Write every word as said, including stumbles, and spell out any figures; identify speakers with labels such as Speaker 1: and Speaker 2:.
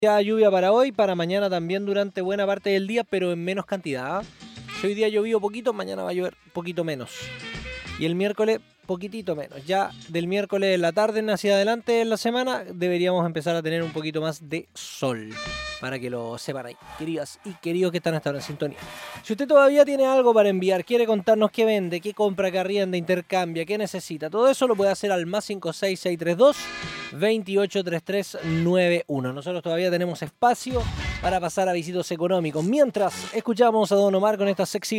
Speaker 1: Ya lluvia para hoy, para mañana también durante buena parte del día, pero en menos cantidad. Si hoy día llovió poquito, mañana va a llover poquito menos. Y el miércoles, poquitito menos. Ya del miércoles en la tarde en hacia adelante en la semana, deberíamos empezar a tener un poquito más de sol. Para que lo sepan ahí, queridas y queridos que están hasta ahora en sintonía. Si usted todavía tiene algo para enviar, quiere contarnos qué vende, qué compra, qué arrienda, intercambia, qué necesita, todo eso lo puede hacer al más cinco seis seis tres dos, veintiocho treinta y tres noventa y uno. Nosotros todavía tenemos espacio para pasar a visitos económicos. Mientras, escuchamos a Don Omar con esta sexy